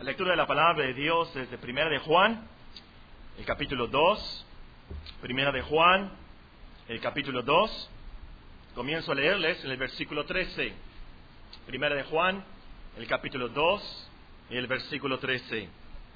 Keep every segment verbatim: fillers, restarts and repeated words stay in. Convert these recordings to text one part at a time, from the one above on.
La lectura de la palabra de Dios es de Primera de Juan, el capítulo dos. Primera de Juan, el capítulo dos. Comienzo a leerles en el versículo trece. Primera de Juan, el capítulo dos y el versículo trece.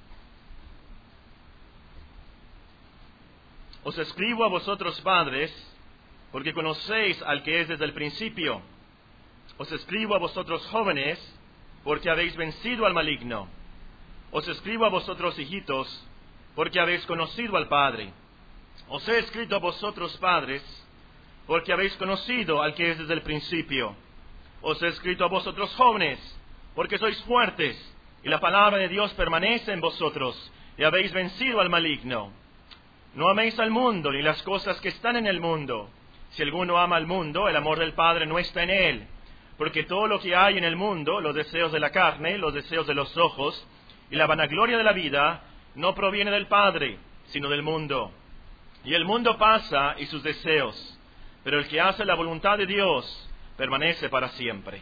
Os escribo a vosotros, padres, porque conocéis al que es desde el principio. Os escribo a vosotros, jóvenes, porque habéis vencido al maligno. Os escribo a vosotros, hijitos, porque habéis conocido al Padre. Os he escrito a vosotros, padres, porque habéis conocido al que es desde el principio. Os he escrito a vosotros, jóvenes, porque sois fuertes, y la palabra de Dios permanece en vosotros, y habéis vencido al maligno. No améis al mundo, ni las cosas que están en el mundo. Si alguno ama al mundo, el amor del Padre no está en él. Porque todo lo que hay en el mundo, los deseos de la carne, los deseos de los ojos, y la vanagloria de la vida, no proviene del Padre, sino del mundo. Y el mundo pasa y sus deseos, pero el que hace la voluntad de Dios permanece para siempre.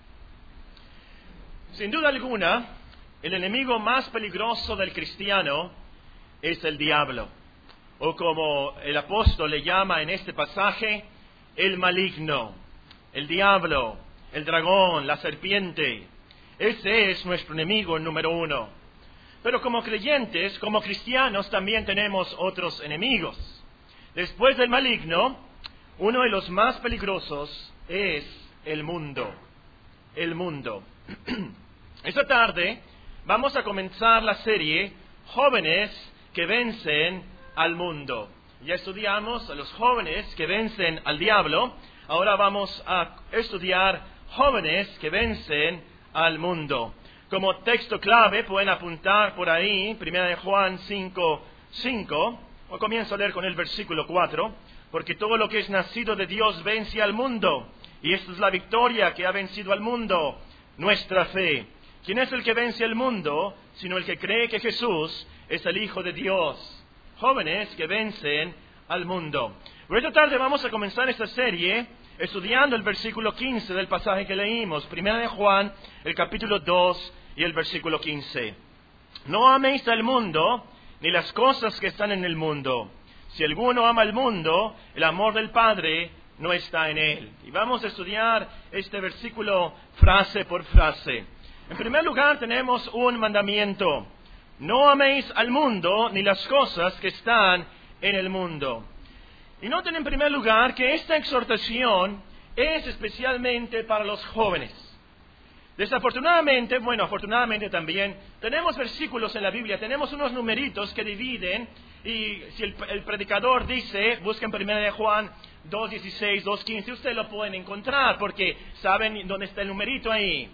Sin duda alguna, el enemigo más peligroso del cristiano es el diablo, o como el apóstol le llama en este pasaje, el maligno, el diablo, el dragón, la serpiente. Ese es nuestro enemigo número uno. Pero como creyentes, como cristianos, también tenemos otros enemigos. Después del maligno, uno de los más peligrosos es el mundo. El mundo. Esta tarde vamos a comenzar la serie Jóvenes que vencen al mundo. Ya estudiamos a los jóvenes que vencen al diablo. Ahora vamos a estudiar jóvenes que vencen al mundo. Como texto clave pueden apuntar por ahí, Primera de Juan cinco, cinco, o comienzo a leer con el versículo cuatro, porque todo lo que es nacido de Dios vence al mundo, y esta es la victoria que ha vencido al mundo, nuestra fe. ¿Quién es el que vence al mundo, sino el que cree que Jesús es el Hijo de Dios? Jóvenes que vencen al mundo. Pero esta tarde vamos a comenzar esta serie estudiando el versículo quince del pasaje que leímos, Primera de Juan, el capítulo dos y el versículo quince. No améis al mundo, ni las cosas que están en el mundo. Si alguno ama al mundo, el amor del Padre no está en él. Y vamos a estudiar este versículo frase por frase. En primer lugar tenemos un mandamiento. No améis al mundo, ni las cosas que están en el mundo. Y noten en primer lugar que esta exhortación es especialmente para los jóvenes. Desafortunadamente, bueno, afortunadamente también, tenemos versículos en la Biblia, tenemos unos numeritos que dividen, y si el, el predicador dice, busquen Primera de Juan dos dieciséis, dos quince, ustedes lo pueden encontrar, porque saben dónde está el numerito ahí.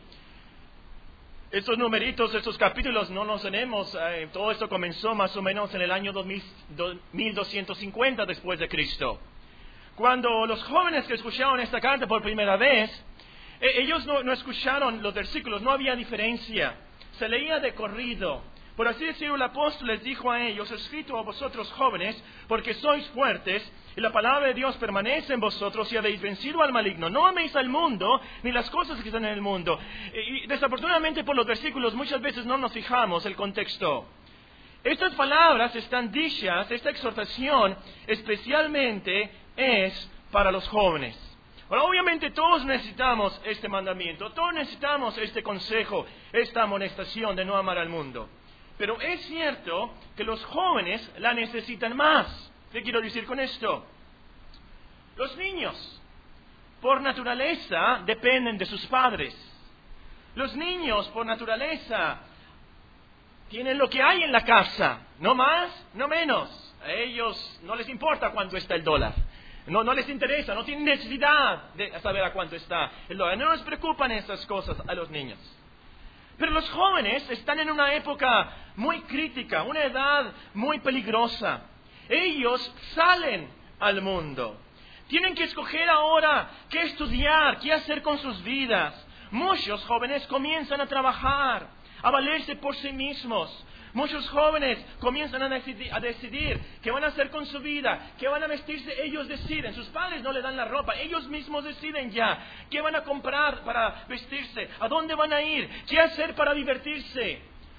Estos numeritos, estos capítulos no los tenemos, eh, todo esto comenzó más o menos en el año dos mil doscientos cincuenta después de Cristo. Cuando los jóvenes que escucharon esta carta por primera vez, eh, ellos no, no escucharon los versículos, no había diferencia, se leía de corrido. Por así decirlo, el apóstol les dijo a ellos, escrito a vosotros jóvenes, porque sois fuertes, y la palabra de Dios permanece en vosotros y habéis vencido al maligno. No améis al mundo, ni las cosas que están en el mundo. Y desafortunadamente por los versículos muchas veces no nos fijamos el contexto. Estas palabras están dichas, esta exhortación especialmente es para los jóvenes. Ahora, obviamente todos necesitamos este mandamiento, todos necesitamos este consejo, esta amonestación de no amar al mundo. Pero es cierto que los jóvenes la necesitan más. ¿Qué quiero decir con esto? Los niños, por naturaleza, dependen de sus padres. Los niños, por naturaleza, tienen lo que hay en la casa, no más, no menos. A ellos no les importa cuánto está el dólar. No, no les interesa, no tienen necesidad de saber a cuánto está el dólar. No les preocupan esas cosas a los niños. Pero los jóvenes están en una época muy crítica, una edad muy peligrosa. Ellos salen al mundo. Tienen que escoger ahora qué estudiar, qué hacer con sus vidas. Muchos jóvenes comienzan a trabajar, a valerse por sí mismos. Muchos jóvenes comienzan a decidir, a decidir qué van a hacer con su vida, qué van a vestirse, ellos deciden. Sus padres no le dan la ropa, ellos mismos deciden ya qué van a comprar para vestirse, a dónde van a ir, qué hacer para divertirse.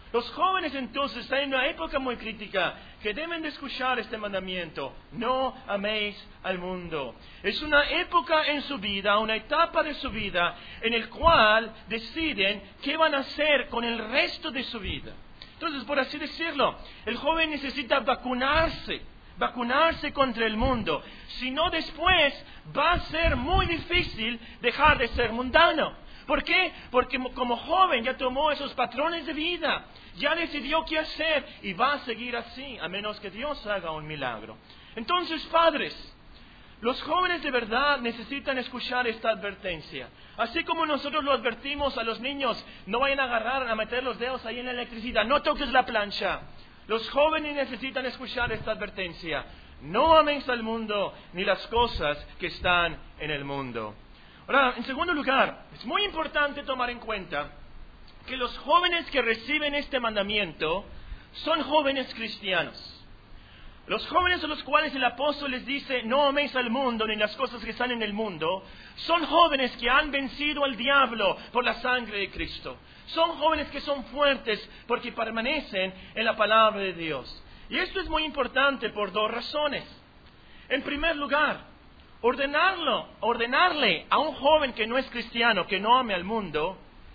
Los jóvenes entonces están en una época muy crítica que deben de escuchar este mandamiento. No améis al mundo. Es una época en su vida, una etapa de su vida en el cual deciden qué van a hacer con el resto de su vida. Entonces, por así decirlo, el joven necesita vacunarse, vacunarse contra el mundo. Si no, después va a ser muy difícil dejar de ser mundano. ¿Por qué? Porque como joven ya tomó esos patrones de vida, ya decidió qué hacer y va a seguir así, a menos que Dios haga un milagro. Entonces, padres, los jóvenes de verdad necesitan escuchar esta advertencia. Así como nosotros lo advertimos a los niños, no vayan a agarrar, a meter los dedos ahí en la electricidad, no toques la plancha. Los jóvenes necesitan escuchar esta advertencia. No améis al mundo ni las cosas que están en el mundo. Ahora, en segundo lugar, es muy importante tomar en cuenta que los jóvenes que reciben este mandamiento son jóvenes cristianos. Los jóvenes a los cuales el apóstol les dice, no améis al mundo ni las cosas que están en el mundo, son jóvenes que han vencido al diablo por la sangre de Cristo. Son jóvenes que son fuertes porque permanecen en la palabra de Dios. Y esto es muy importante por dos razones. En primer lugar, ordenarlo, ordenarle a un joven que no es cristiano, que no ame al mundo,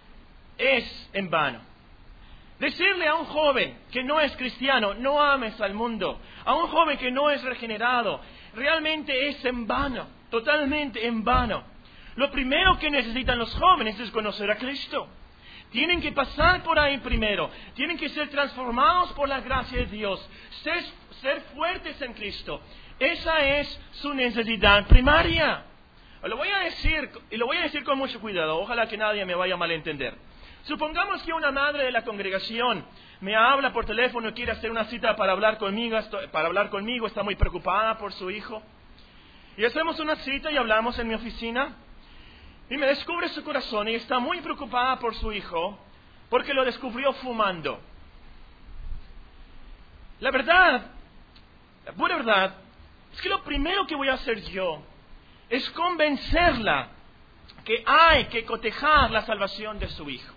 es en vano. Decirle a un joven que no es cristiano, no ames al mundo, a un joven que no es regenerado, realmente es en vano, totalmente en vano. Lo primero que necesitan los jóvenes es conocer a Cristo. Tienen que pasar por ahí primero, tienen que ser transformados por la gracia de Dios, ser, ser fuertes en Cristo. Esa es su necesidad primaria. Lo voy a decir, y lo voy a decir con mucho cuidado, ojalá que nadie me vaya a malentender. Supongamos que una madre de la congregación me habla por teléfono y quiere hacer una cita para hablar conmigo, para hablar conmigo, está muy preocupada por su hijo. Y hacemos una cita y hablamos en mi oficina. Y me descubre su corazón y está muy preocupada por su hijo porque lo descubrió fumando. La verdad, la pura verdad, es que lo primero que voy a hacer yo es convencerla que hay que cotejar la salvación de su hijo.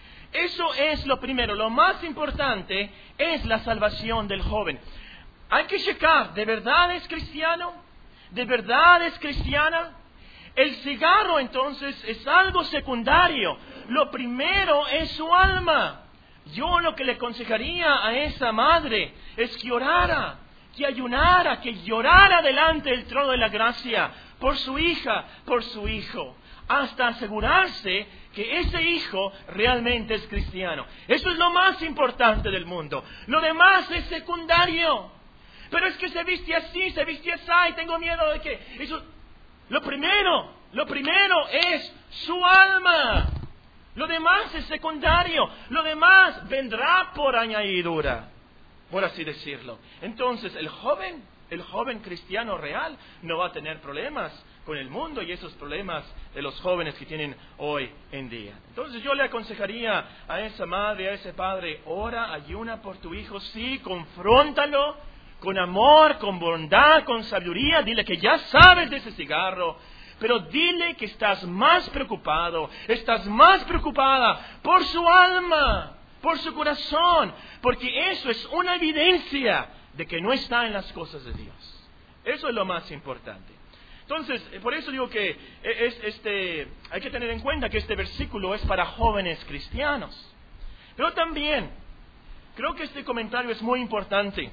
Eso es lo primero. Lo más importante es la salvación del joven. Hay que checar, ¿de verdad es cristiano? ¿De verdad es cristiana? El cigarro entonces es algo secundario. Lo primero es su alma. Yo lo que le aconsejaría a esa madre es que orara, que ayunara, que llorara delante del trono de la gracia por su hija, por su hijo, hasta asegurarse que ese hijo realmente es cristiano. Eso es lo más importante del mundo. Lo demás es secundario. Pero es que se viste así, se viste así, y tengo miedo de que... Eso... Lo primero, lo primero es su alma. Lo demás es secundario. Lo demás vendrá por añadidura, por así decirlo. Entonces, el joven, el joven cristiano real no va a tener problemas con el mundo y esos problemas de los jóvenes que tienen hoy en día. Entonces yo le aconsejaría a esa madre, a ese padre, ora, ayuna por tu hijo, sí, confróntalo con amor, con bondad, con sabiduría, dile que ya sabes de ese cigarro, pero dile que estás más preocupado, estás más preocupada por su alma, por su corazón, porque eso es una evidencia de que no está en las cosas de Dios. Eso es lo más importante. Entonces, por eso digo que es, este, hay que tener en cuenta que este versículo es para jóvenes cristianos. Pero también, creo que este comentario es muy importante,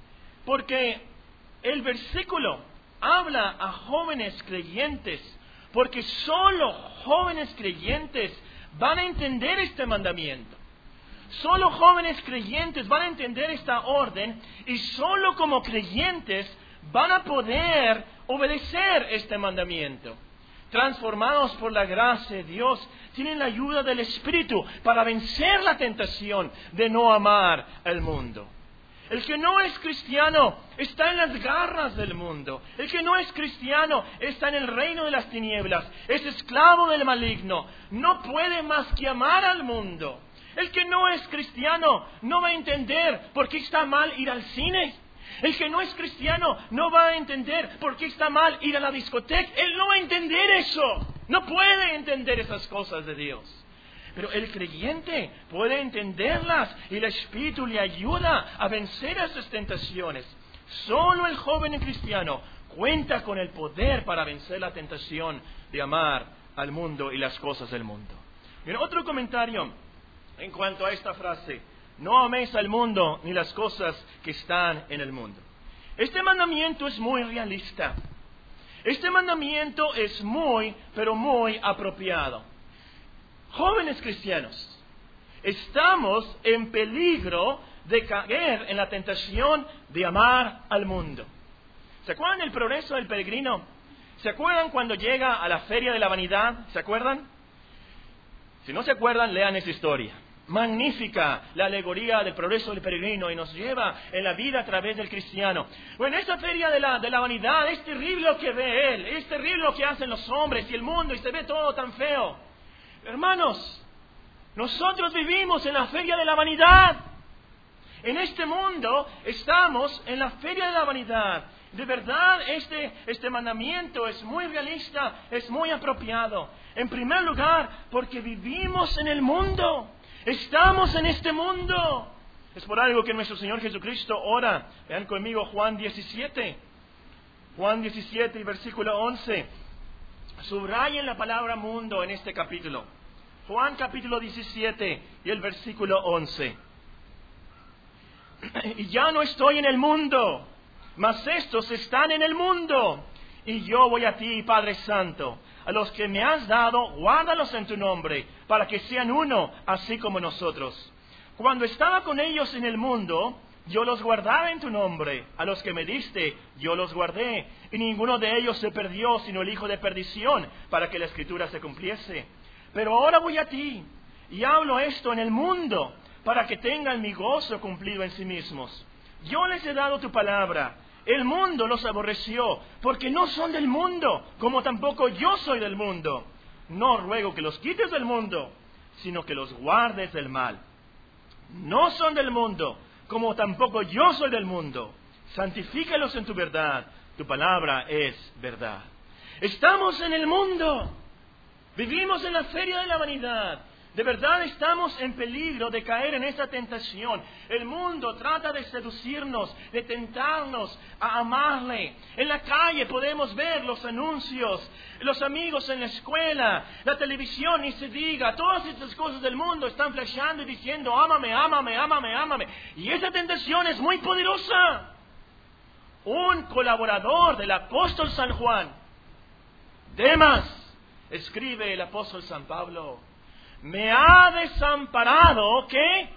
porque el versículo habla a jóvenes creyentes, porque solo jóvenes creyentes van a entender este mandamiento. Solo jóvenes creyentes van a entender esta orden y solo como creyentes van a poder obedecer este mandamiento. Transformados por la gracia de Dios, tienen la ayuda del Espíritu para vencer la tentación de no amar al mundo. El que no es cristiano está en las garras del mundo. El que no es cristiano está en el reino de las tinieblas. Es esclavo del maligno. No puede más que amar al mundo. El que no es cristiano no va a entender por qué está mal ir al cine. El que no es cristiano no va a entender por qué está mal ir a la discoteca. Él no va a entender eso. No puede entender esas cosas de Dios. pero el creyente puede entenderlas y el Espíritu le ayuda a vencer esas tentaciones. Solo el joven cristiano cuenta con el poder para vencer la tentación de amar al mundo y las cosas del mundo. Y otro comentario en cuanto a esta frase: no améis al mundo ni las cosas que están en el mundo. Este mandamiento es muy realista. Este mandamiento es muy, pero muy apropiado. Jóvenes cristianos, estamos en peligro de caer en la tentación de amar al mundo. ¿Se acuerdan del progreso del peregrino? ¿Se acuerdan cuando llega a la feria de la vanidad? ¿Se acuerdan? Si no se acuerdan, lean esa historia. Magnífica la alegoría del progreso del peregrino y nos lleva en la vida a través del cristiano. Bueno, en esta feria de la, de la vanidad es terrible lo que ve él, es terrible lo que hacen los hombres y el mundo y se ve todo tan feo. Hermanos, nosotros vivimos en la feria de la vanidad. En este mundo estamos en la feria de la vanidad. De verdad, este, este mandamiento es muy realista, es muy apropiado. En primer lugar, porque vivimos en el mundo. Estamos en este mundo. Es por algo que nuestro Señor Jesucristo ora. Vean conmigo Juan diecisiete. Juan diecisiete y versículo once. Subrayen la palabra mundo en este capítulo. Juan capítulo diecisiete y el versículo once. Y ya no estoy en el mundo, mas estos están en el mundo. Y yo voy a ti, Padre Santo. A los que me has dado, guárdalos en tu nombre, para que sean uno, así como nosotros. Cuando estaba con ellos en el mundo, yo los guardaba en tu nombre. A los que me diste, yo los guardé. Y ninguno de ellos se perdió, sino el hijo de perdición, para que la Escritura se cumpliese. Pero ahora voy a ti, y hablo esto en el mundo, para que tengan mi gozo cumplido en sí mismos. Yo les he dado tu palabra. El mundo los aborreció, porque no son del mundo, como tampoco yo soy del mundo. No ruego que los quites del mundo, sino que los guardes del mal. No son del mundo, como tampoco yo soy del mundo. Santifícalos en tu verdad, tu palabra es verdad. Estamos en el mundo, vivimos en la feria de la vanidad. De verdad estamos en peligro de caer en esta tentación. El mundo trata de seducirnos, de tentarnos a amarle. En la calle podemos ver los anuncios, los amigos en la escuela, la televisión, ni se diga. Todas estas cosas del mundo están flasheando y diciendo: ámame, ámame, ámame, ámame. Y esa tentación es muy poderosa. Un colaborador del apóstol San Juan, Demas, escribe el apóstol San Pablo: me ha desamparado, ¿qué?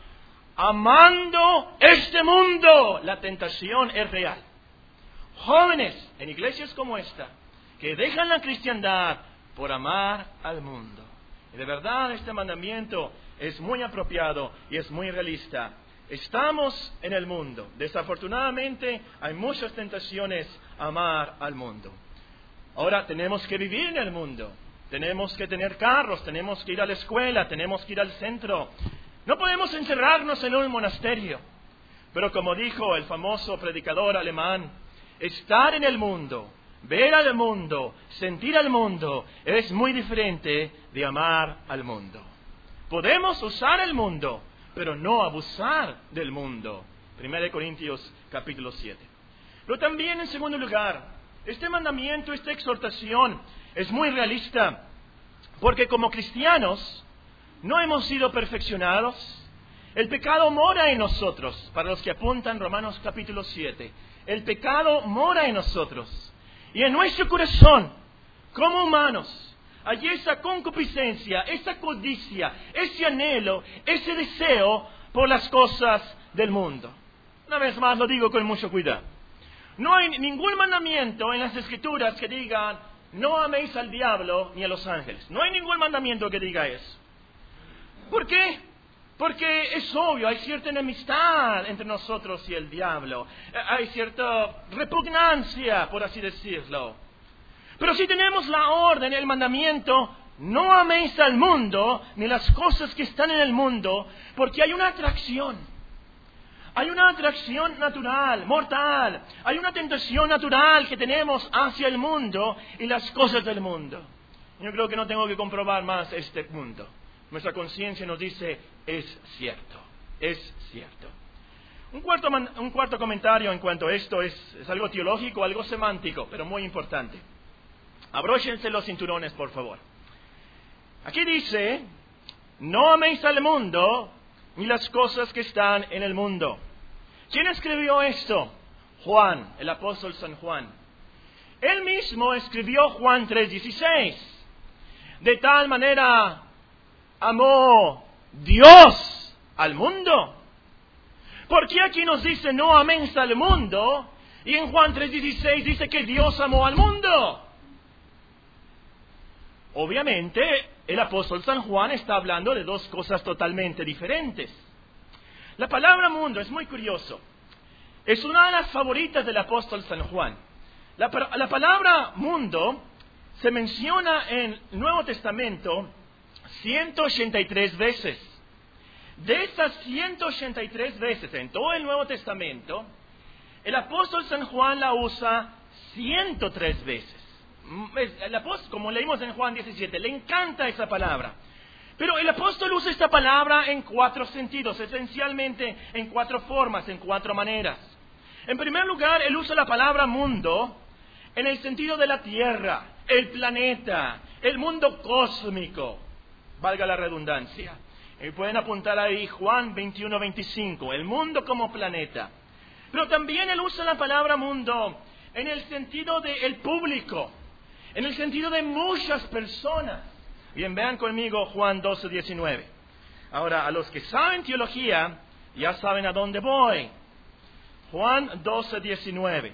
Amando este mundo. La tentación es real. Jóvenes en iglesias como esta, que dejan la cristiandad por amar al mundo. Y de verdad este mandamiento es muy apropiado y es muy realista. Estamos en el mundo. Desafortunadamente hay muchas tentaciones a amar al mundo. Ahora tenemos que vivir en el mundo. Tenemos que tener carros, tenemos que ir a la escuela, tenemos que ir al centro. No podemos encerrarnos en un monasterio. Pero como dijo el famoso predicador alemán, estar en el mundo, ver al mundo, sentir al mundo, es muy diferente de amar al mundo. Podemos usar el mundo, pero no abusar del mundo. Primera de Corintios capítulo siete. Pero también, en segundo lugar, este mandamiento, esta exhortación es muy realista, porque como cristianos no hemos sido perfeccionados. El pecado mora en nosotros, para los que apuntan Romanos capítulo siete. El pecado mora en nosotros. Y en nuestro corazón, como humanos, hay esa concupiscencia, esa codicia, ese anhelo, ese deseo por las cosas del mundo. Una vez más lo digo con mucho cuidado. No hay ningún mandamiento en las Escrituras que digan: no améis al diablo ni a los ángeles. No hay ningún mandamiento que diga eso. ¿Por qué? Porque es obvio, hay cierta enemistad entre nosotros y el diablo. Hay cierta repugnancia, por así decirlo. Pero si tenemos la orden, el mandamiento: no améis al mundo ni las cosas que están en el mundo, porque hay una atracción. Hay una atracción natural, mortal. Hay una tentación natural que tenemos hacia el mundo y las cosas del mundo. Yo creo que no tengo que comprobar más este punto. nuestra conciencia nos dice, es cierto, es cierto. Un cuarto, man, un cuarto comentario en cuanto a esto es, es algo teológico, algo semántico, pero muy importante. Abróchense los cinturones, por favor. Aquí dice, no améis al mundo ni las cosas que están en el mundo. ¿Quién escribió esto? Juan, el apóstol San Juan. Él mismo escribió Juan tres dieciséis. De tal manera amó Dios al mundo. ¿Por qué aquí nos dice no améis al mundo? Y en Juan tres dieciséis dice que Dios amó al mundo. Obviamente, el apóstol San Juan está hablando de dos cosas totalmente diferentes. La palabra mundo es muy curioso. Es una de las favoritas del apóstol San Juan. La, la palabra mundo se menciona en el Nuevo Testamento ciento ochenta y tres veces. De esas ciento ochenta y tres veces en todo el Nuevo Testamento, el apóstol San Juan la usa ciento tres veces. El apóstol, como leímos en Juan diecisiete, le encanta esa palabra. Pero el apóstol usa esta palabra en cuatro sentidos, esencialmente en cuatro formas, en cuatro maneras. En primer lugar, él usa la palabra mundo en el sentido de la tierra, el planeta, el mundo cósmico, valga la redundancia. Y pueden apuntar ahí Juan veintiuno veinticinco, el mundo como planeta. Pero también él usa la palabra mundo en el sentido del público, en el sentido de muchas personas. Bien, vean conmigo Juan doce diecinueve. Ahora, a los que saben teología, ya saben a dónde voy. Juan doce diecinueve.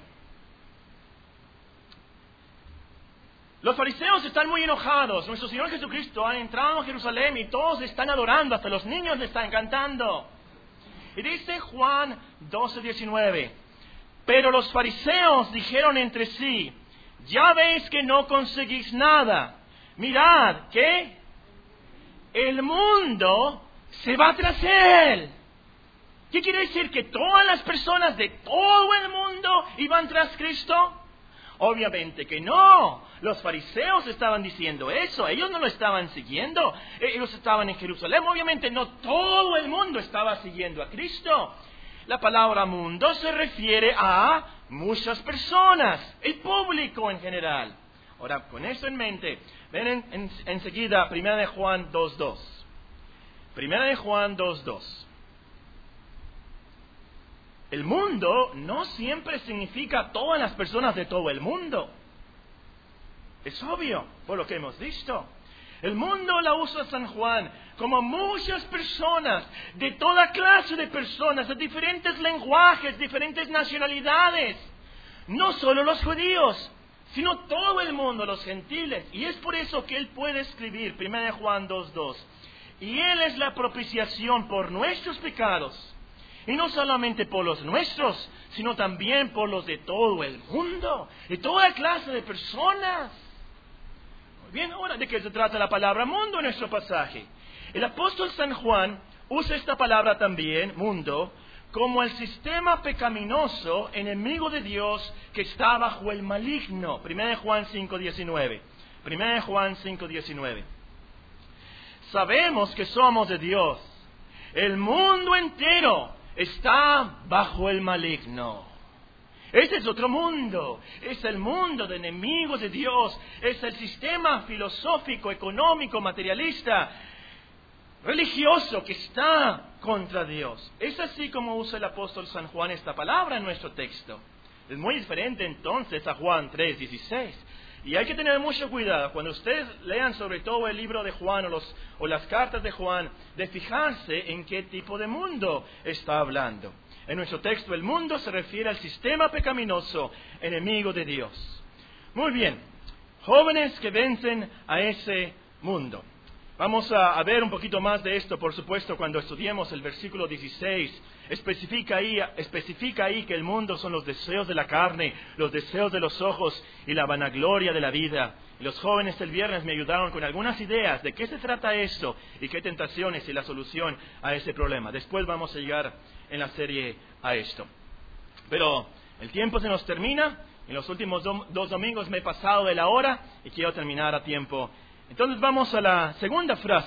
Los fariseos están muy enojados. Nuestro Señor Jesucristo ha entrado a Jerusalén y todos le están adorando, hasta los niños le están cantando. Y dice Juan doce diecinueve. Pero los fariseos dijeron entre sí, ya veis que no conseguís nada. Mirad, ¿qué? El mundo se va tras él. ¿Qué quiere decir? ¿Que todas las personas de todo el mundo iban tras Cristo? Obviamente que no. Los fariseos estaban diciendo eso. Ellos no lo estaban siguiendo. Ellos estaban en Jerusalén. Obviamente no todo el mundo estaba siguiendo a Cristo. La palabra mundo se refiere a muchas personas, el público en general. Ahora, con eso en mente, ven en, en, enseguida Primera de Juan dos dos. Primera de Juan dos dos. El mundo no siempre significa todas las personas de todo el mundo. Es obvio, por lo que hemos visto. El mundo la usa San Juan como muchas personas, de toda clase de personas, de diferentes lenguajes, diferentes nacionalidades. No solo los judíos, sino todo el mundo, los gentiles. Y es por eso que él puede escribir Primera de Juan dos dos. Y él es la propiciación por nuestros pecados. Y no solamente por los nuestros, sino también por los de todo el mundo, de toda clase de personas. Muy bien, ahora, ¿de qué se trata la palabra mundo en nuestro pasaje? El apóstol San Juan usa esta palabra también, mundo, como el sistema pecaminoso, enemigo de Dios, que está bajo el maligno. Primera de Juan cinco diecinueve. Primera de Juan cinco diecinueve. Sabemos que somos de Dios. El mundo entero está bajo el maligno. Ese es otro mundo. Es el mundo de enemigos de Dios. Es el sistema filosófico, económico, materialista, religioso que está contra Dios. Es así como usa el apóstol San Juan esta palabra en nuestro texto. Es muy diferente entonces a Juan tres dieciséis. Y hay que tener mucho cuidado cuando ustedes lean sobre todo el libro de Juan o, los, o las cartas de Juan, de fijarse en qué tipo de mundo está hablando. En nuestro texto el mundo se refiere al sistema pecaminoso, enemigo de Dios. Muy bien, jóvenes que vencen a ese mundo. Vamos a, a ver un poquito más de esto, por supuesto, cuando estudiemos el versículo dieciséis. Especifica ahí, especifica ahí que el mundo son los deseos de la carne, los deseos de los ojos y la vanagloria de la vida. Y los jóvenes el viernes me ayudaron con algunas ideas de qué se trata esto y qué tentaciones y la solución a ese problema. Después vamos a llegar en la serie a esto. Pero el tiempo se nos termina. En los últimos do- dos domingos me he pasado de la hora y quiero terminar a tiempo. Entonces vamos a la segunda frase.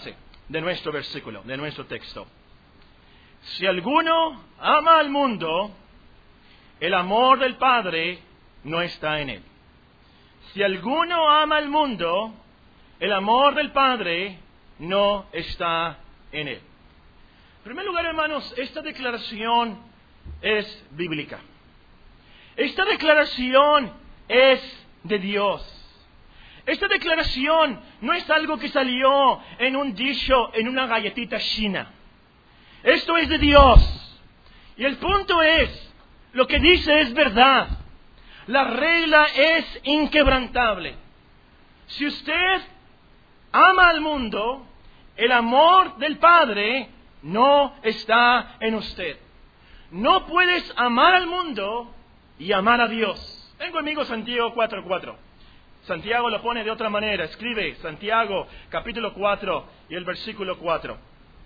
de nuestro versículo, de nuestro texto. Si alguno ama al mundo, el amor del Padre no está en él. Si alguno ama al mundo, el amor del Padre no está en él. En primer lugar, hermanos, esta declaración es bíblica. Esta declaración es de Dios. Esta declaración no es algo que salió en un dicho, en una galletita china. Esto es de Dios. Y el punto es, lo que dice es verdad. La regla es inquebrantable. Si usted ama al mundo, el amor del Padre no está en usted. No puedes amar al mundo y amar a Dios. Ven conmigo Santiago cuatro cuatro. Santiago lo pone de otra manera. Escribe Santiago capítulo cuatro y el versículo cuatro.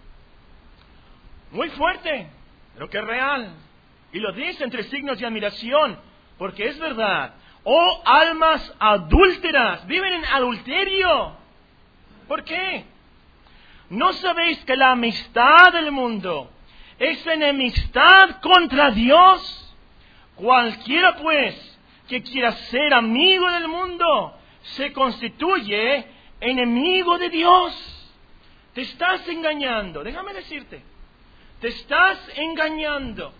Muy fuerte, pero que es real. Y lo dice entre signos de admiración, porque es verdad. Oh almas adúlteras, viven en adulterio. ¿Por qué? ¿No sabéis que la amistad del mundo es enemistad contra Dios? Cualquiera pues que quiera ser amigo del mundo se constituye enemigo de Dios. Te estás engañando, déjame decirte. Te estás engañando.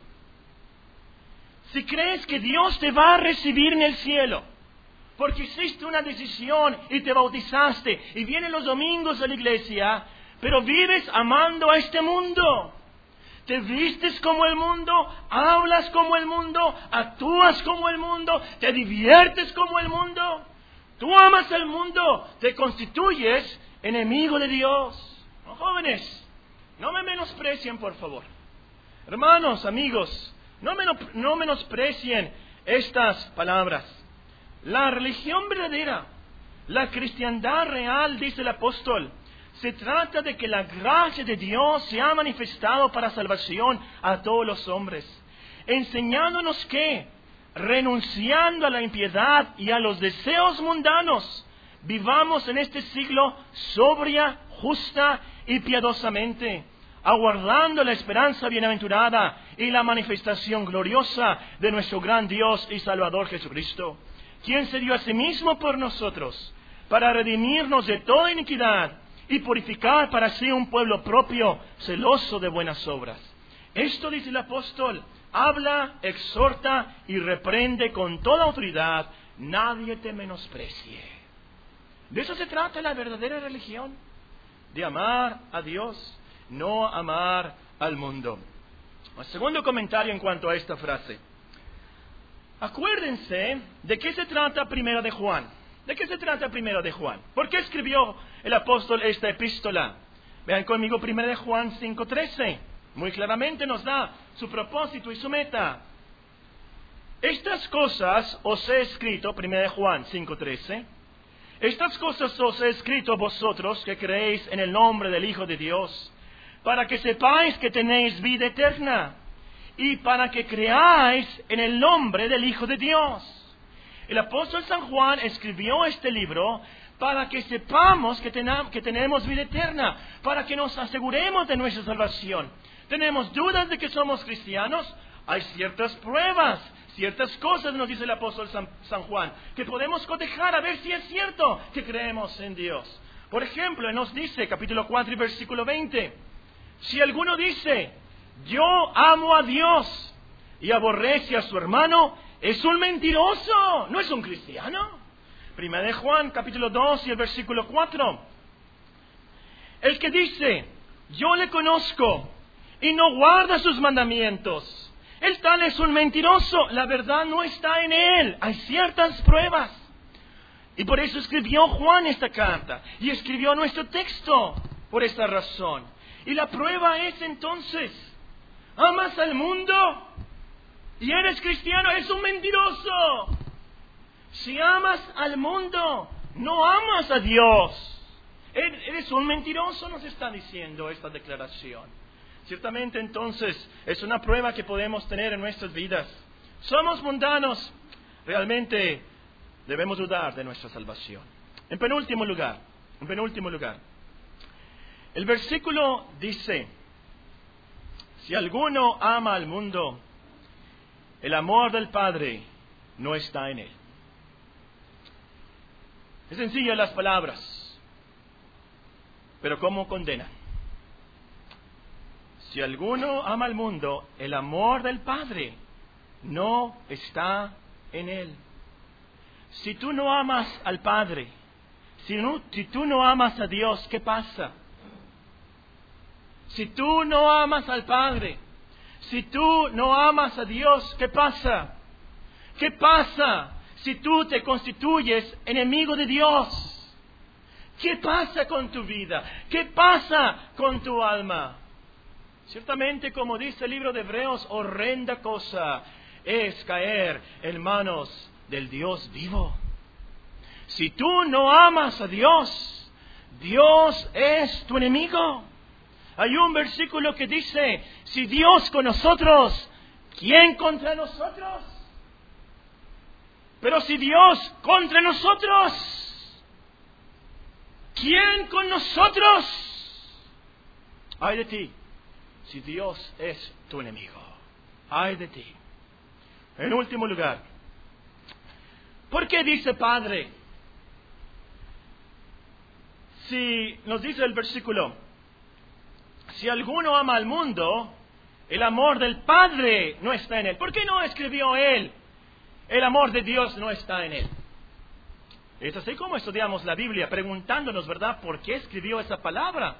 Si crees que Dios te va a recibir en el cielo, porque hiciste una decisión y te bautizaste y vienes los domingos a la iglesia, pero vives amando a este mundo. Te vistes como el mundo, hablas como el mundo, actúas como el mundo, te diviertes como el mundo. Tú amas al mundo, te constituyes enemigo de Dios. ¿No, jóvenes? No me menosprecien, por favor. Hermanos, amigos, no, menos, no menosprecien estas palabras. La religión verdadera, la cristiandad real, dice el apóstol, se trata de que la gracia de Dios se ha manifestado para salvación a todos los hombres, enseñándonos que, renunciando a la impiedad y a los deseos mundanos, vivamos en este siglo sobria, justa y piadosamente, aguardando la esperanza bienaventurada y la manifestación gloriosa de nuestro gran Dios y Salvador Jesucristo, quien se dio a sí mismo por nosotros, para redimirnos de toda iniquidad y purificar para sí un pueblo propio, celoso de buenas obras. Esto, dice el apóstol, habla, exhorta y reprende con toda autoridad. Nadie te menosprecie. De eso se trata la verdadera religión, de amar a Dios, no amar al mundo. El segundo comentario en cuanto a esta frase. Acuérdense de qué se trata Primera de Juan. ¿De qué se trata Primera de Juan? ¿Por qué escribió el apóstol esta epístola? Vean conmigo Primera de Juan cinco trece. Muy claramente nos da su propósito y su meta. Estas cosas os he escrito, Primera de Juan cinco trece. Estas cosas os he escrito vosotros que creéis en el nombre del Hijo de Dios, para que sepáis que tenéis vida eterna, y para que creáis en el nombre del Hijo de Dios. El apóstol San Juan escribió este libro para que sepamos que, tena, que tenemos vida eterna, para que nos aseguremos de nuestra salvación. ¿Tenemos dudas de que somos cristianos? Hay ciertas pruebas, ciertas cosas, nos dice el apóstol San, San Juan, que podemos cotejar a ver si es cierto que creemos en Dios. Por ejemplo, nos dice, capítulo cuatro y versículo veinte, si alguno dice, yo amo a Dios y aborrece a su hermano, es un mentiroso, no es un cristiano. Primera de Juan, capítulo dos y el versículo cuatro. El que dice, yo le conozco y no guarda sus mandamientos, el tal es un mentiroso, la verdad no está en él. Hay ciertas pruebas. Y por eso escribió Juan esta carta y escribió nuestro texto por esta razón. Y la prueba es entonces, ¿amas al mundo y eres cristiano? Es un mentiroso. Si amas al mundo, no amas a Dios. Eres un mentiroso, nos está diciendo esta declaración. Ciertamente entonces es una prueba que podemos tener en nuestras vidas. Somos mundanos, realmente debemos dudar de nuestra salvación. En penúltimo lugar, en penúltimo lugar, El versículo dice, si alguno ama al mundo, el amor del Padre no está en él. Es sencillo las palabras, pero ¿cómo condenan? Si alguno ama al mundo, el amor del Padre no está en él. Si tú no amas al Padre, si, no, si tú no amas a Dios, ¿qué pasa? Si tú no amas al Padre, si tú no amas a Dios, ¿qué pasa? ¿Qué pasa si tú te constituyes enemigo de Dios? ¿Qué pasa con tu vida? ¿Qué pasa con tu alma? Ciertamente, como dice el libro de Hebreos, horrenda cosa es caer en manos del Dios vivo. Si tú no amas a Dios, Dios es tu enemigo. Hay un versículo que dice, si Dios con nosotros, ¿quién contra nosotros? Pero si Dios contra nosotros, ¿quién con nosotros? Ay de ti, si Dios es tu enemigo. Ay de ti. En último lugar, ¿por qué dice Padre? Si nos dice el versículo, si alguno ama al mundo, el amor del Padre no está en él. ¿Por qué no escribió él? El amor de Dios no está en él. Es así como estudiamos la Biblia, preguntándonos, ¿verdad?, ¿por qué escribió esa palabra?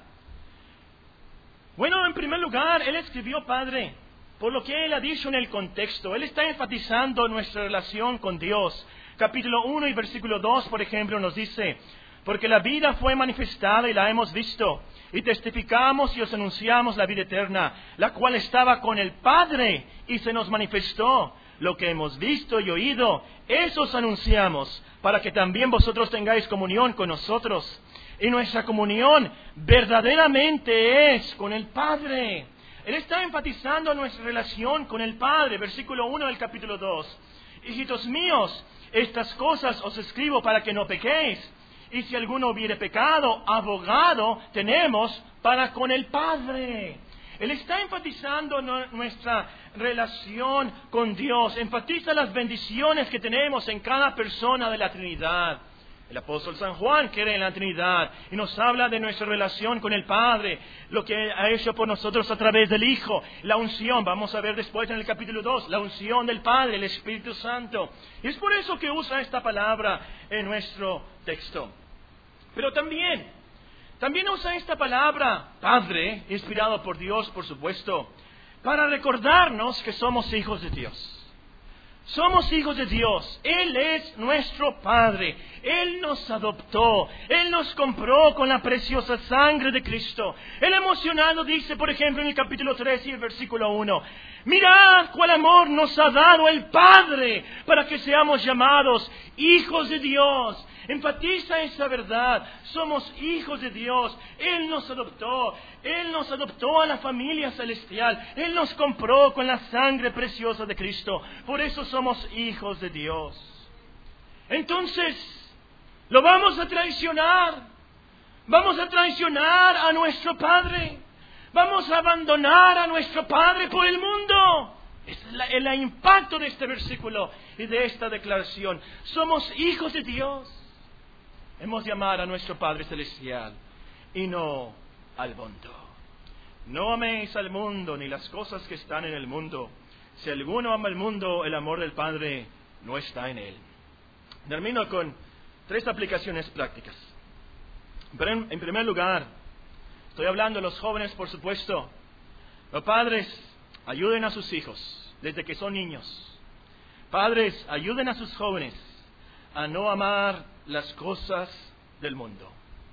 Bueno, en primer lugar, él escribió Padre, por lo que él ha dicho en el contexto. Él está enfatizando nuestra relación con Dios. Capítulo uno y versículo dos, por ejemplo, nos dice, porque la vida fue manifestada y la hemos visto, y testificamos y os anunciamos la vida eterna, la cual estaba con el Padre y se nos manifestó. Lo que hemos visto y oído, eso os anunciamos, para que también vosotros tengáis comunión con nosotros. Y nuestra comunión verdaderamente es con el Padre. Él está enfatizando nuestra relación con el Padre. Versículo uno del capítulo dos. Hijitos míos, estas cosas os escribo para que no pequéis. Y si alguno hubiere pecado, abogado tenemos para con el Padre. Él está enfatizando nuestra relación con Dios. Enfatiza las bendiciones que tenemos en cada persona de la Trinidad. El apóstol San Juan cree en la Trinidad y nos habla de nuestra relación con el Padre, lo que ha hecho por nosotros a través del Hijo, la unción. Vamos a ver después en el capítulo dos, la unción del Padre, el Espíritu Santo. Y es por eso que usa esta palabra en nuestro texto. Pero también, también usa esta palabra, Padre, inspirado por Dios, por supuesto, para recordarnos que somos hijos de Dios. Somos hijos de Dios. Él es nuestro Padre. Él nos adoptó. Él nos compró con la preciosa sangre de Cristo. El emocionado dice, por ejemplo, en el capítulo tres y el versículo uno, mirad cuál amor nos ha dado el Padre para que seamos llamados hijos de Dios. Enfatiza esa verdad. Somos hijos de Dios. Él nos adoptó. Él nos adoptó a la familia celestial. Él nos compró con la sangre preciosa de Cristo. Por eso somos hijos de Dios. Entonces, ¿lo vamos a traicionar? ¿Vamos a traicionar a nuestro Padre? ¿Vamos a abandonar a nuestro Padre por el mundo? Es la, el impacto de este versículo y de esta declaración. Somos hijos de Dios. Hemos de amar a nuestro Padre Celestial y no al mundo. No améis al mundo ni las cosas que están en el mundo. Si alguno ama el mundo, el amor del Padre no está en él. Termino con tres aplicaciones prácticas. Pero en, en primer lugar, estoy hablando de los jóvenes, por supuesto. Los padres, ayuden a sus hijos desde que son niños. Padres, ayuden a sus jóvenes a no amar las cosas del mundo.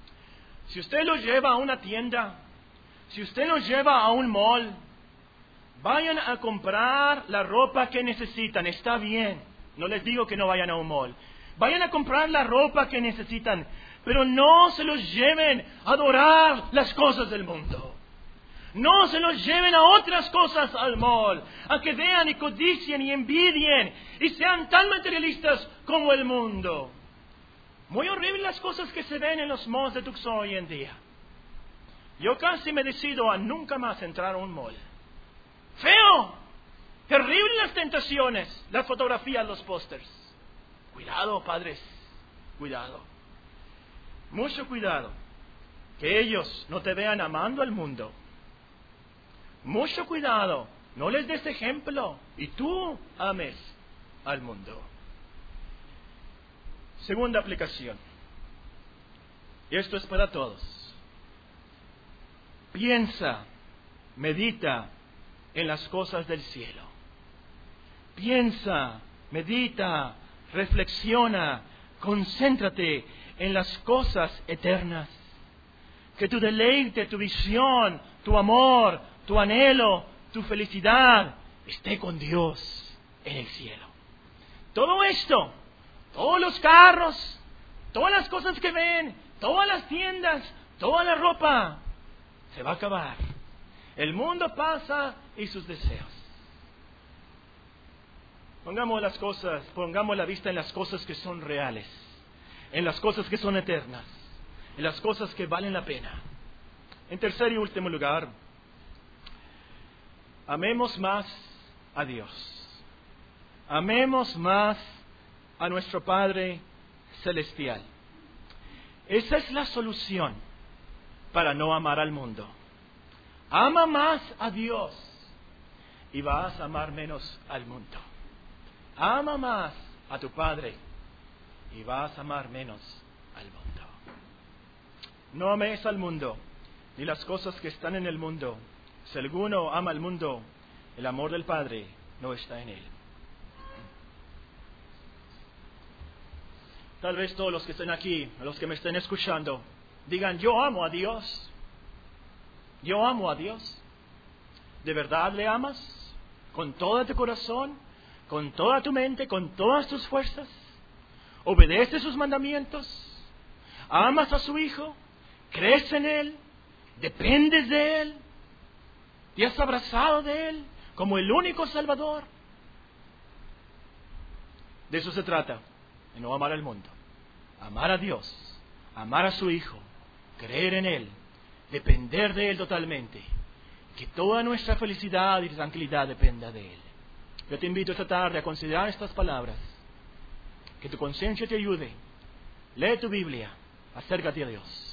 Si usted los lleva a una tienda, si usted los lleva a un mall, vayan a comprar la ropa que necesitan. Está bien, no les digo que no vayan a un mall. Vayan a comprar la ropa que necesitan, pero no se los lleven a adorar las cosas del mundo. No se los lleven a otras cosas al mall, a que vean y codicien y envidien y sean tan materialistas como el mundo. Muy horribles las cosas que se ven en los malls de Tucson hoy en día. Yo casi me decido a nunca más entrar a un mall. ¡Feo! Terribles las tentaciones, las fotografías, los pósters. Cuidado, padres, cuidado. Mucho cuidado, que ellos no te vean amando al mundo. Mucho cuidado, no les des ejemplo y tú ames al mundo. Segunda aplicación, y esto es para todos. Piensa, medita en las cosas del cielo. Piensa, medita, reflexiona, concéntrate en las cosas eternas. Que tu deleite, tu visión, tu amor, tu anhelo, tu felicidad esté con Dios en el cielo. Todo esto, todos los carros, todas las cosas que ven, todas las tiendas, toda la ropa, se va a acabar. El mundo pasa y sus deseos. Pongamos las cosas, pongamos la vista en las cosas que son reales, en las cosas que son eternas, en las cosas que valen la pena. En tercer y último lugar, amemos más a Dios. Amemos más a nuestro Padre Celestial. Esa es la solución para no amar al mundo. Ama más a Dios y vas a amar menos al mundo. Ama más a tu Padre y vas a amar menos al mundo. No ames al mundo ni las cosas que están en el mundo. Si alguno ama al mundo, el amor del Padre no está en él. Tal vez todos los que estén aquí, los que me estén escuchando, digan: yo amo a Dios. Yo amo a Dios. ¿De verdad le amas? ¿Con todo tu corazón? ¿Con toda tu mente? ¿Con todas tus fuerzas? ¿Obedeces sus mandamientos? ¿Amas a su Hijo? ¿Crees en Él? ¿Dependes de Él? ¿Te has abrazado de Él como el único Salvador? De eso se trata, de no amar al mundo. Amar a Dios, amar a su Hijo, creer en Él, depender de Él totalmente. Que toda nuestra felicidad y tranquilidad dependa de Él. Yo te invito esta tarde a considerar estas palabras. Que tu conciencia te ayude. Lee tu Biblia. Acércate a Dios.